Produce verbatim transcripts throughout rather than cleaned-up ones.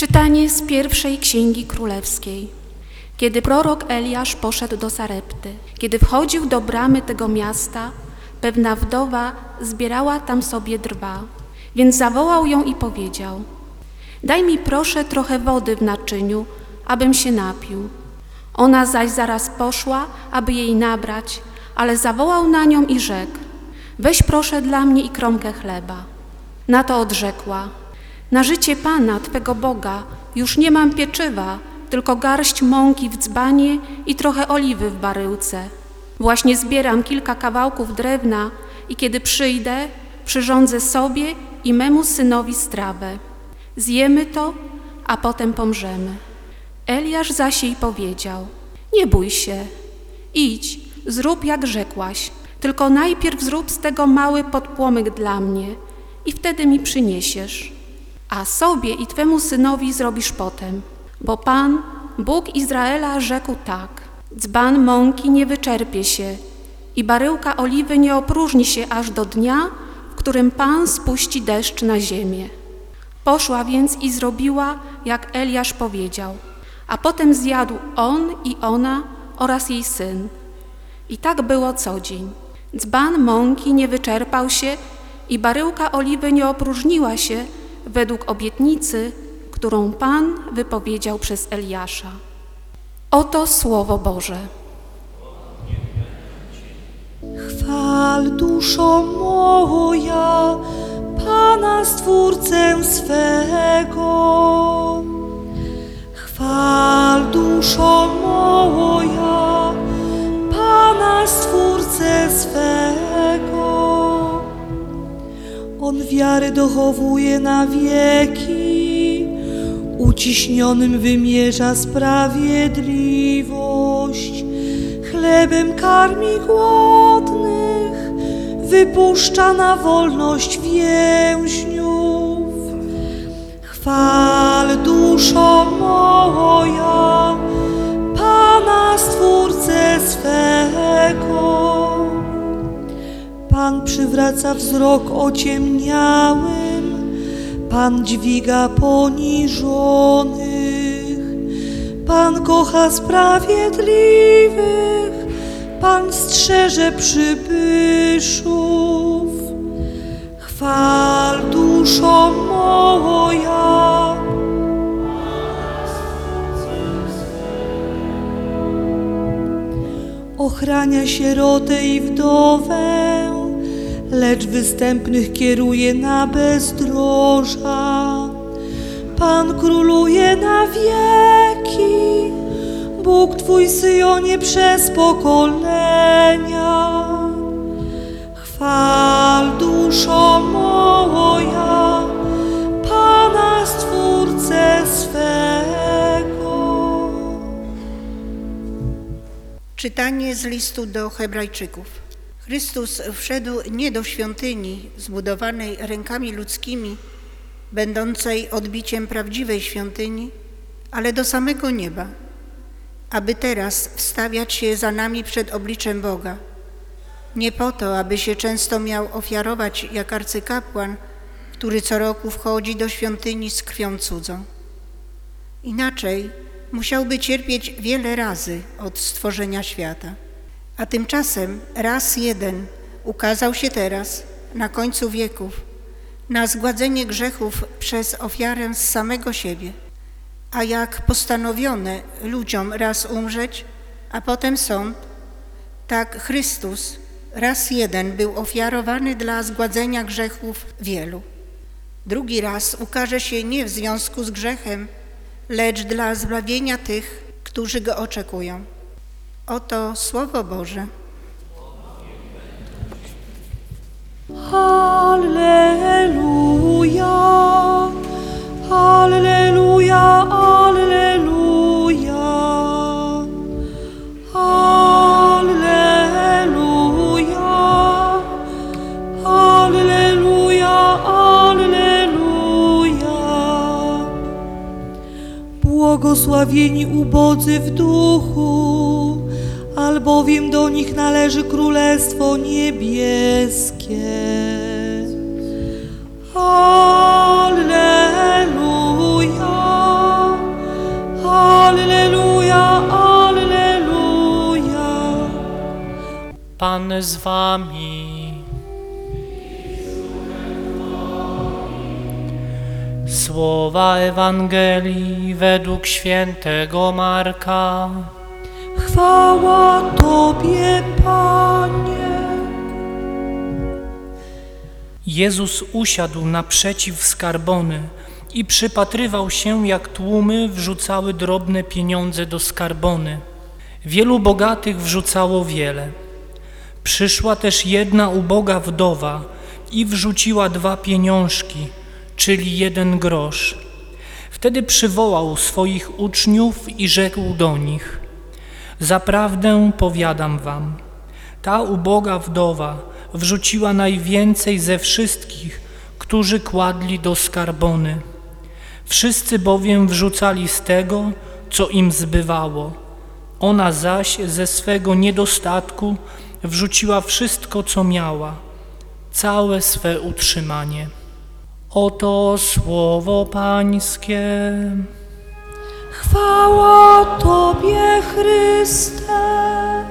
Czytanie z pierwszej Księgi Królewskiej. Kiedy prorok Eliasz poszedł do Sarepty, kiedy wchodził do bramy tego miasta, pewna wdowa zbierała tam sobie drwa, więc zawołał ją i powiedział: daj mi proszę trochę wody w naczyniu, abym się napił. Ona zaś zaraz poszła, aby jej nabrać, ale zawołał na nią i rzekł: weź proszę dla mnie i kromkę chleba. Na to odrzekła: na życie Pana, Twego Boga, już nie mam pieczywa, tylko garść mąki w dzbanie i trochę oliwy w baryłce. Właśnie zbieram kilka kawałków drewna i kiedy przyjdę, przyrządzę sobie i memu synowi strawę. Zjemy to, a potem pomrzemy. Eliasz zaś jej powiedział: nie bój się, idź, zrób jak rzekłaś, tylko najpierw zrób z tego mały podpłomyk dla mnie i wtedy mi przyniesiesz. A sobie i Twemu synowi zrobisz potem, bo Pan, Bóg Izraela, rzekł tak: dzban mąki nie wyczerpie się i baryłka oliwy nie opróżni się aż do dnia, w którym Pan spuści deszcz na ziemię. Poszła więc i zrobiła, jak Eliasz powiedział, a potem zjadł on i ona oraz jej syn. I tak było co dzień. Dzban mąki nie wyczerpał się i baryłka oliwy nie opróżniła się, według obietnicy, którą Pan wypowiedział przez Eliasza. Oto Słowo Boże. Chwal, duszo moja, Pana Stwórcę swego. Chwal, duszo moja, Pana Stwórcę swego. On wiary dochowuje na wieki, uciśnionym wymierza sprawiedliwość, chlebem karmi głodnych, wypuszcza na wolność więźniów. Chwal, duszo moja, Pana Stwórcę swego. Pan przywraca wzrok ociemniałym, Pan dźwiga poniżonych, Pan kocha sprawiedliwych, Pan strzeże przybyszów. Chwal, duszo moja, ochrania sierotę i wdowę, lecz występnych kieruje na bezdroża. Pan króluje na wieki, Bóg Twój, Syjonie, przez pokolenia. Chwal, duszo moja, Pana Stwórcę swego. Czytanie z listu do Hebrajczyków. Chrystus wszedł nie do świątyni zbudowanej rękami ludzkimi, będącej odbiciem prawdziwej świątyni, ale do samego nieba, aby teraz wstawiać się za nami przed obliczem Boga. Nie po to, aby się często miał ofiarować jak arcykapłan, który co roku wchodzi do świątyni z krwią cudzą. Inaczej musiałby cierpieć wiele razy od stworzenia świata. A tymczasem raz jeden ukazał się teraz, na końcu wieków, na zgładzenie grzechów przez ofiarę z samego siebie. A jak postanowione ludziom raz umrzeć, a potem sąd, tak Chrystus raz jeden był ofiarowany dla zgładzenia grzechów wielu. Drugi raz ukaże się nie w związku z grzechem, lecz dla zbawienia tych, którzy go oczekują. Oto Słowo Boże. Alleluja, alleluja, alleluja, alleluja, alleluja, alleluja. Błogosławieni ubodzy w duchu, albowiem do nich należy Królestwo Niebieskie. Alleluja, Pan z wami. Słowa Ewangelii według świętego Marka. Chwała Tobie, Panie. Jezus usiadł naprzeciw skarbony i przypatrywał się, jak tłumy wrzucały drobne pieniądze do skarbony. Wielu bogatych wrzucało wiele. Przyszła też jedna uboga wdowa i wrzuciła dwa pieniążki, czyli jeden grosz. Wtedy przywołał swoich uczniów i rzekł do nich: zaprawdę powiadam wam, ta uboga wdowa wrzuciła najwięcej ze wszystkich, którzy kładli do skarbony. Wszyscy bowiem wrzucali z tego, co im zbywało. Ona zaś ze swego niedostatku wrzuciła wszystko, co miała, całe swe utrzymanie. Oto słowo Pańskie. Chwała Tobie, Chryste.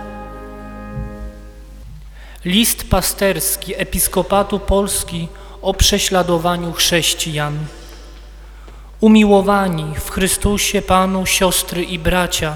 List pasterski Episkopatu Polski o prześladowaniu chrześcijan. Umiłowani w Chrystusie Panu siostry i bracia,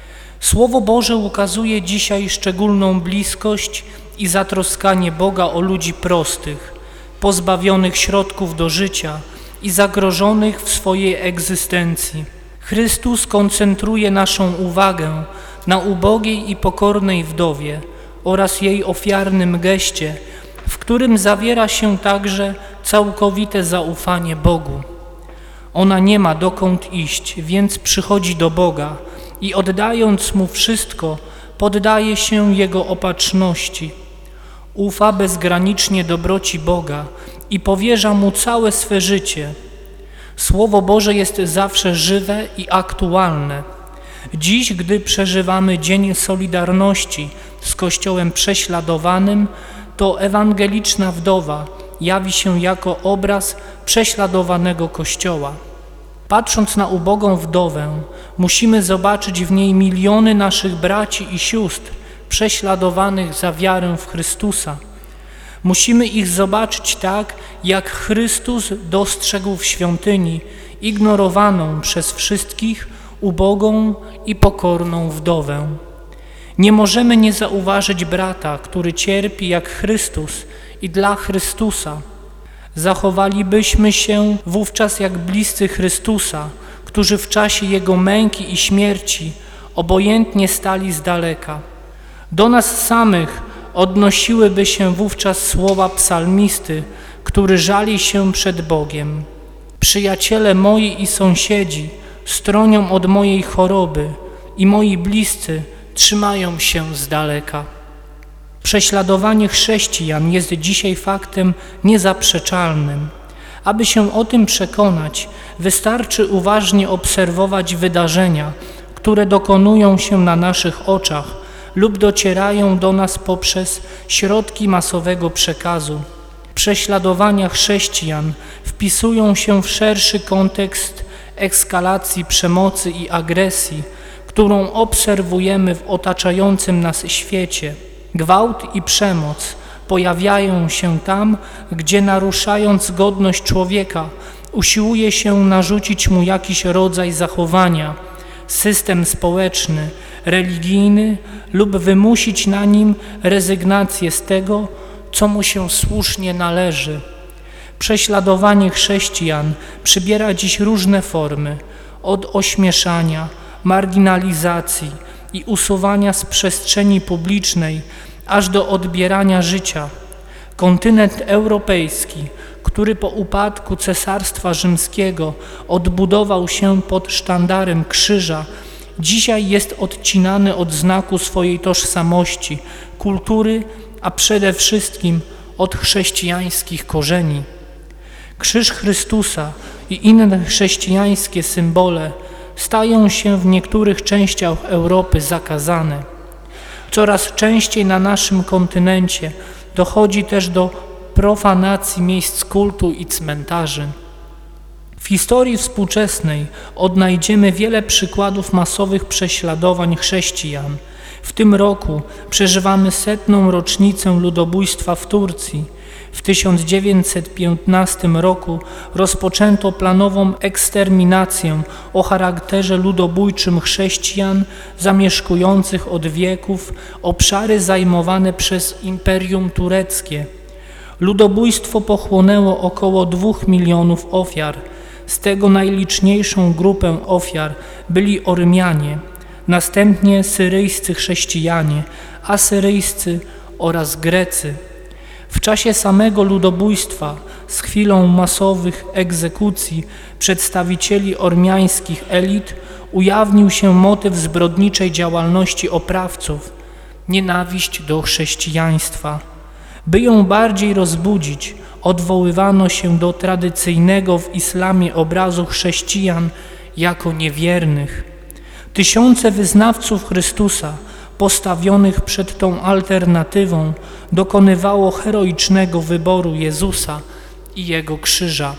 Słowo Boże ukazuje dzisiaj szczególną bliskość i zatroskanie Boga o ludzi prostych, pozbawionych środków do życia i zagrożonych w swojej egzystencji. Chrystus koncentruje naszą uwagę na ubogiej i pokornej wdowie oraz jej ofiarnym geście, w którym zawiera się także całkowite zaufanie Bogu. Ona nie ma dokąd iść, więc przychodzi do Boga i oddając Mu wszystko, poddaje się Jego opatrzności. Ufa bezgranicznie dobroci Boga i powierza Mu całe swe życie. Słowo Boże jest zawsze żywe i aktualne. Dziś, gdy przeżywamy Dzień Solidarności z Kościołem prześladowanym, to ewangeliczna wdowa jawi się jako obraz prześladowanego Kościoła. Patrząc na ubogą wdowę, musimy zobaczyć w niej miliony naszych braci i sióstr prześladowanych za wiarę w Chrystusa. Musimy ich zobaczyć tak, jak Chrystus dostrzegł w świątyni ignorowaną przez wszystkich ubogą i pokorną wdowę. Nie możemy nie zauważyć brata, który cierpi jak Chrystus i dla Chrystusa. Zachowalibyśmy się wówczas jak bliscy Chrystusa, którzy w czasie Jego męki i śmierci obojętnie stali z daleka. Do nas samych odnosiłyby się wówczas słowa psalmisty, który żali się przed Bogiem. Przyjaciele moi i sąsiedzi stronią od mojej choroby i moi bliscy trzymają się z daleka. Prześladowanie chrześcijan jest dzisiaj faktem niezaprzeczalnym. Aby się o tym przekonać, wystarczy uważnie obserwować wydarzenia, które dokonują się na naszych oczach lub docierają do nas poprzez środki masowego przekazu. Prześladowania chrześcijan wpisują się w szerszy kontekst eskalacji przemocy i agresji, którą obserwujemy w otaczającym nas świecie. Gwałt i przemoc pojawiają się tam, gdzie naruszając godność człowieka, usiłuje się narzucić mu jakiś rodzaj zachowania, system społeczny, religijny lub wymusić na nim rezygnację z tego, co mu się słusznie należy. Prześladowanie chrześcijan przybiera dziś różne formy, od ośmieszania, marginalizacji i usuwania z przestrzeni publicznej, aż do odbierania życia. Kontynent europejski, który po upadku Cesarstwa Rzymskiego odbudował się pod sztandarem krzyża, dzisiaj jest odcinany od znaku swojej tożsamości, kultury, a przede wszystkim od chrześcijańskich korzeni. Krzyż Chrystusa i inne chrześcijańskie symbole stają się w niektórych częściach Europy zakazane. Coraz częściej na naszym kontynencie dochodzi też do profanacji miejsc kultu i cmentarzy. W historii współczesnej odnajdziemy wiele przykładów masowych prześladowań chrześcijan. W tym roku przeżywamy setną rocznicę ludobójstwa w Turcji. W tysiąc dziewięćset piętnastym roku rozpoczęto planową eksterminację o charakterze ludobójczym chrześcijan zamieszkujących od wieków obszary zajmowane przez Imperium Tureckie. Ludobójstwo pochłonęło około dwóch milionów ofiar. Z tego najliczniejszą grupę ofiar byli Ormianie, następnie syryjscy chrześcijanie, asyryjscy oraz Grecy. W czasie samego ludobójstwa, z chwilą masowych egzekucji przedstawicieli ormiańskich elit, ujawnił się motyw zbrodniczej działalności oprawców – nienawiść do chrześcijaństwa. By ją bardziej rozbudzić, odwoływano się do tradycyjnego w islamie obrazu chrześcijan jako niewiernych. Tysiące wyznawców Chrystusa postawionych przed tą alternatywą dokonywało heroicznego wyboru Jezusa i Jego krzyża.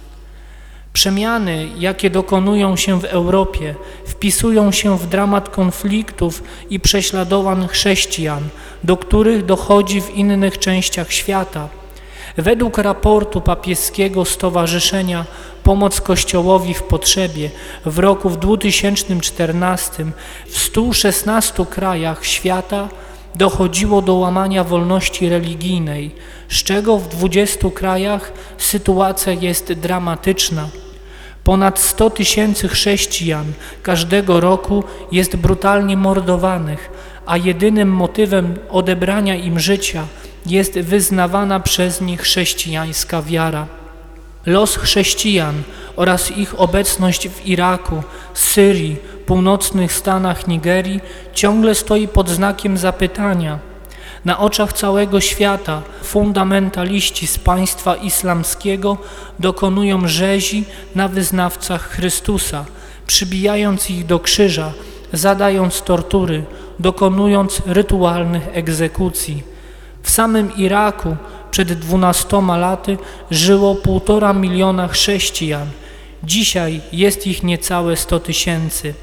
Przemiany, jakie dokonują się w Europie, wpisują się w dramat konfliktów i prześladowań chrześcijan, do których dochodzi w innych częściach świata. Według raportu papieskiego Stowarzyszenia Pomoc Kościołowi w Potrzebie w roku dwa tysiące czternastym w stu szesnastu krajach świata dochodziło do łamania wolności religijnej, z czego w dwudziestu krajach sytuacja jest dramatyczna. Ponad sto tysięcy chrześcijan każdego roku jest brutalnie mordowanych, a jedynym motywem odebrania im życia jest wyznawana przez nich chrześcijańska wiara. Los chrześcijan oraz ich obecność w Iraku, Syrii, północnych stanach Nigerii ciągle stoi pod znakiem zapytania. Na oczach całego świata fundamentaliści z państwa islamskiego dokonują rzezi na wyznawcach Chrystusa, przybijając ich do krzyża, zadając tortury, dokonując rytualnych egzekucji. W samym Iraku przed dwunastoma laty żyło półtora miliona chrześcijan. Dzisiaj jest ich niecałe sto tysięcy.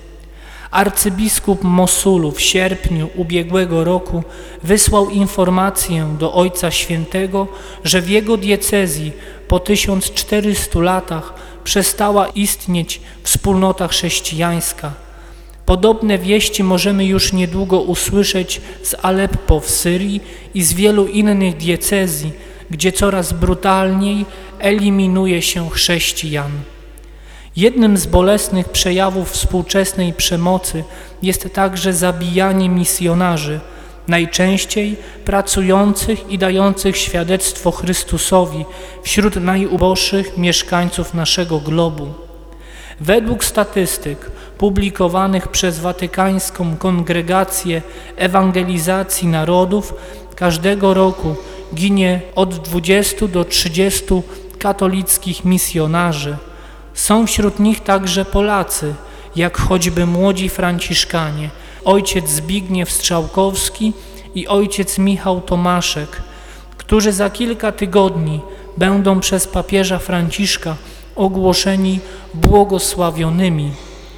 Arcybiskup Mosulu w sierpniu ubiegłego roku wysłał informację do Ojca Świętego, że w jego diecezji po tysiąc czterystu latach przestała istnieć wspólnota chrześcijańska. Podobne wieści możemy już niedługo usłyszeć z Aleppo w Syrii i z wielu innych diecezji, gdzie coraz brutalniej eliminuje się chrześcijan. Jednym z bolesnych przejawów współczesnej przemocy jest także zabijanie misjonarzy, najczęściej pracujących i dających świadectwo Chrystusowi wśród najuboższych mieszkańców naszego globu. Według statystyk publikowanych przez Watykańską Kongregację Ewangelizacji Narodów każdego roku ginie od dwudziestu do trzydziestu katolickich misjonarzy. Są wśród nich także Polacy, jak choćby młodzi Franciszkanie, ojciec Zbigniew Strzałkowski i ojciec Michał Tomaszek, którzy za kilka tygodni będą przez papieża Franciszka ogłoszeni błogosławionymi.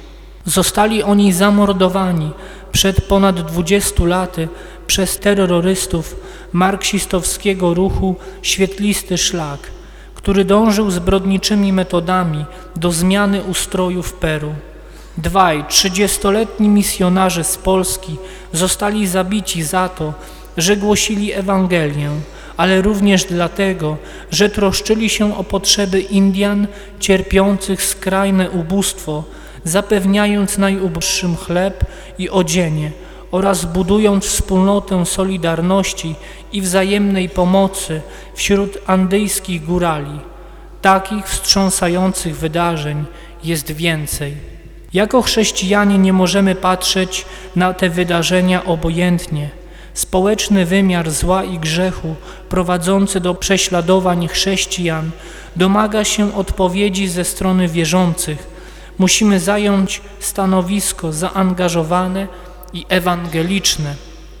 Zostali oni zamordowani przed ponad dwudziestu laty przez terrorystów marksistowskiego ruchu Świetlisty Szlak, który dążył zbrodniczymi metodami do zmiany ustroju w Peru. Dwaj trzydziestoletni misjonarze z Polski zostali zabici za to, że głosili Ewangelię, ale również dlatego, że troszczyli się o potrzeby Indian cierpiących skrajne ubóstwo, zapewniając najuboższym chleb i odzienie oraz budując wspólnotę solidarności i wzajemnej pomocy wśród andyjskich górali. Takich wstrząsających wydarzeń jest więcej. Jako chrześcijanie nie możemy patrzeć na te wydarzenia obojętnie. Społeczny wymiar zła i grzechu prowadzący do prześladowań chrześcijan domaga się odpowiedzi ze strony wierzących. Musimy zająć stanowisko zaangażowane i ewangeliczne.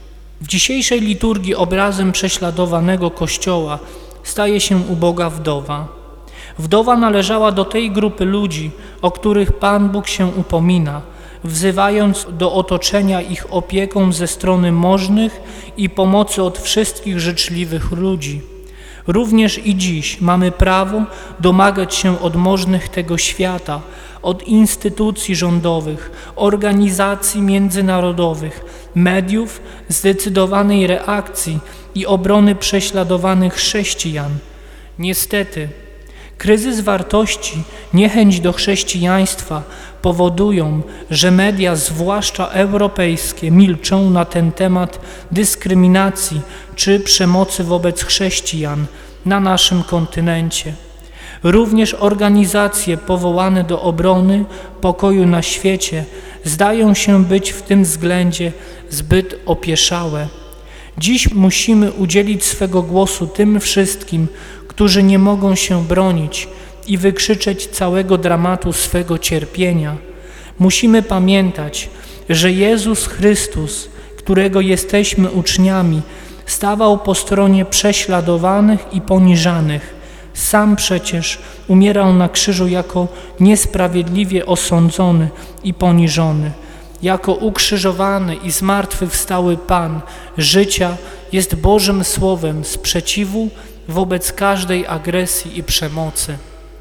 W dzisiejszej liturgii obrazem prześladowanego Kościoła staje się uboga wdowa. Wdowa należała do tej grupy ludzi, o których Pan Bóg się upomina. wzywając do otoczenia ich opieką ze strony możnych i pomocy od wszystkich życzliwych ludzi. Również i dziś mamy prawo domagać się od możnych tego świata, od instytucji rządowych, organizacji międzynarodowych, mediów zdecydowanej reakcji i obrony prześladowanych chrześcijan. Niestety, kryzys wartości, niechęć do chrześcijaństwa powodują, że media, zwłaszcza europejskie, milczą na ten temat dyskryminacji czy przemocy wobec chrześcijan na naszym kontynencie. Również organizacje powołane do obrony pokoju na świecie zdają się być w tym względzie zbyt opieszałe. Dziś musimy udzielić swego głosu tym wszystkim, którzy nie mogą się bronić i wykrzyczeć całego dramatu swego cierpienia. Musimy pamiętać, że Jezus Chrystus, którego jesteśmy uczniami, stawał po stronie prześladowanych i poniżanych. Sam przecież umierał na krzyżu jako niesprawiedliwie osądzony i poniżony. Jako ukrzyżowany i zmartwychwstały Pan życia jest Bożym Słowem sprzeciwu wobec każdej agresji i przemocy.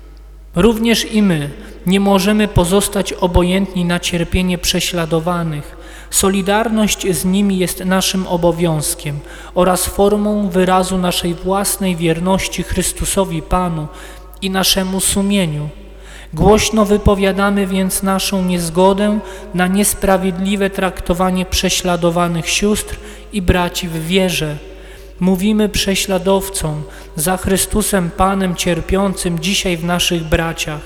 Również i my nie możemy pozostać obojętni na cierpienie prześladowanych. Solidarność z nimi jest naszym obowiązkiem oraz formą wyrazu naszej własnej wierności Chrystusowi Panu i naszemu sumieniu. Głośno wypowiadamy więc naszą niezgodę na niesprawiedliwe traktowanie prześladowanych sióstr i braci w wierze. Mówimy prześladowcom za Chrystusem Panem cierpiącym dzisiaj w naszych braciach: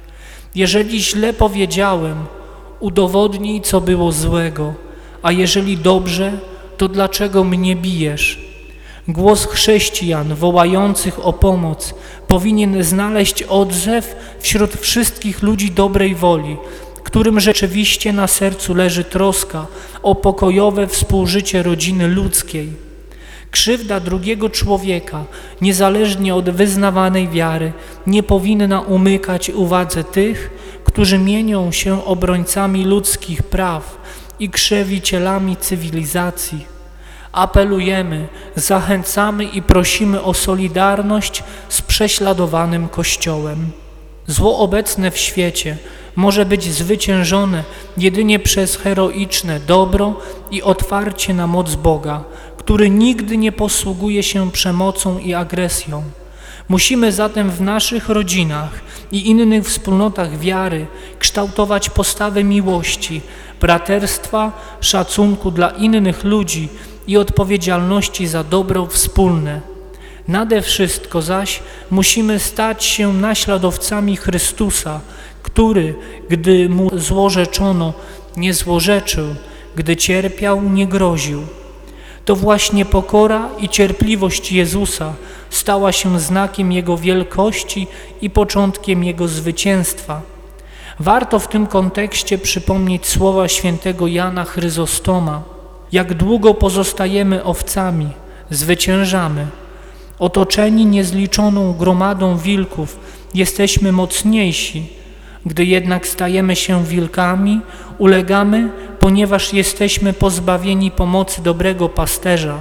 jeżeli źle powiedziałem, udowodnij, co było złego, a jeżeli dobrze, to dlaczego mnie bijesz? Głos chrześcijan wołających o pomoc powinien znaleźć odzew wśród wszystkich ludzi dobrej woli, którym rzeczywiście na sercu leży troska o pokojowe współżycie rodziny ludzkiej. Krzywda drugiego człowieka, niezależnie od wyznawanej wiary, nie powinna umykać uwadze tych, którzy mienią się obrońcami ludzkich praw i krzewicielami cywilizacji. Apelujemy, zachęcamy i prosimy o solidarność z prześladowanym Kościołem. Zło obecne w świecie może być zwyciężone jedynie przez heroiczne dobro i otwarcie na moc Boga, który nigdy nie posługuje się przemocą i agresją. Musimy zatem w naszych rodzinach i innych wspólnotach wiary kształtować postawy miłości, braterstwa, szacunku dla innych ludzi i odpowiedzialności za dobro wspólne. Nade wszystko zaś musimy stać się naśladowcami Chrystusa, który, gdy mu złorzeczono, nie złorzeczył, gdy cierpiał, nie groził. To właśnie pokora i cierpliwość Jezusa stała się znakiem Jego wielkości i początkiem Jego zwycięstwa. Warto w tym kontekście przypomnieć słowa świętego Jana Chryzostoma: jak długo pozostajemy owcami, zwyciężamy. Otoczeni niezliczoną gromadą wilków jesteśmy mocniejsi, gdy jednak stajemy się wilkami, ulegamy, ponieważ jesteśmy pozbawieni pomocy dobrego pasterza.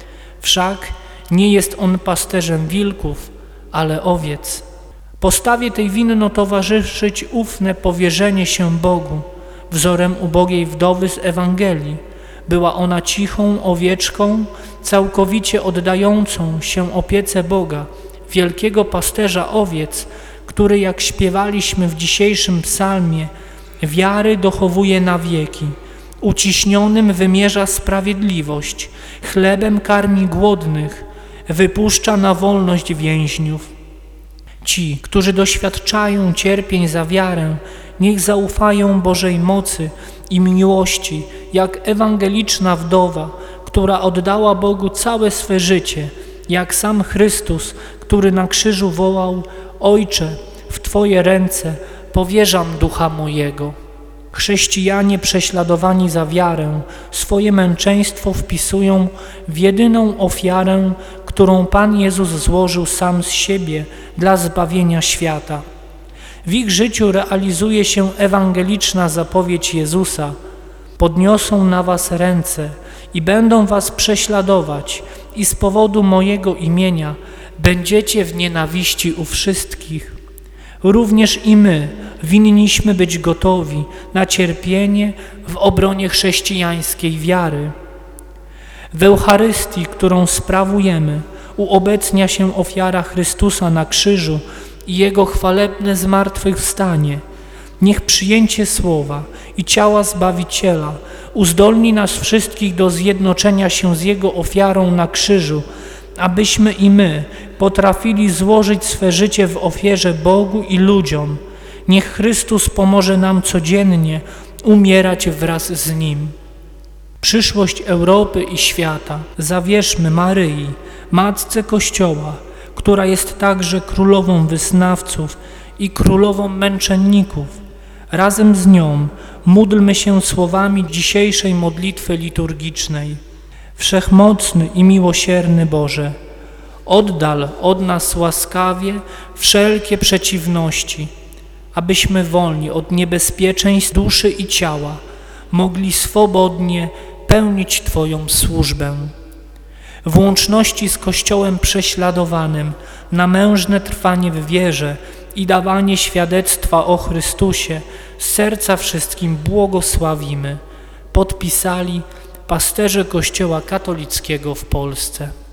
Wszak nie jest on pasterzem wilków, ale owiec. Postawie tej winno towarzyszyć ufne powierzenie się Bogu, wzorem ubogiej wdowy z Ewangelii. Była ona cichą owieczką, całkowicie oddającą się opiece Boga, wielkiego pasterza owiec, który, jak śpiewaliśmy w dzisiejszym psalmie, wiary dochowuje na wieki, uciśnionym wymierza sprawiedliwość, chlebem karmi głodnych, wypuszcza na wolność więźniów. Ci, którzy doświadczają cierpień za wiarę, niech zaufają Bożej mocy i miłości, jak ewangeliczna wdowa, która oddała Bogu całe swe życie, jak sam Chrystus, który na krzyżu wołał: Ojcze, w Twoje ręce powierzam ducha mojego. Chrześcijanie prześladowani za wiarę swoje męczeństwo wpisują w jedyną ofiarę, którą Pan Jezus złożył sam z siebie dla zbawienia świata. W ich życiu realizuje się ewangeliczna zapowiedź Jezusa: podniosą na was ręce i będą was prześladować i z powodu mojego imienia będziecie w nienawiści u wszystkich. Również i my winniśmy być gotowi na cierpienie w obronie chrześcijańskiej wiary. W Eucharystii, którą sprawujemy, uobecnia się ofiara Chrystusa na krzyżu i Jego chwalebne zmartwychwstanie. Niech przyjęcie słowa i ciała Zbawiciela uzdolni nas wszystkich do zjednoczenia się z Jego ofiarą na krzyżu, abyśmy i my potrafili złożyć swe życie w ofierze Bogu i ludziom. Niech Chrystus pomoże nam codziennie umierać wraz z Nim. Przyszłość Europy i świata zawierzmy Maryi, Matce Kościoła, która jest także królową wyznawców i królową męczenników. Razem z nią módlmy się słowami dzisiejszej modlitwy liturgicznej. Wszechmocny i miłosierny Boże, oddal od nas łaskawie wszelkie przeciwności, abyśmy wolni od niebezpieczeństw duszy i ciała mogli swobodnie pełnić Twoją służbę. W łączności z Kościołem prześladowanym na mężne trwanie w wierze i dawanie świadectwa o Chrystusie z serca wszystkim błogosławimy. Podpisali pasterze Kościoła katolickiego w Polsce.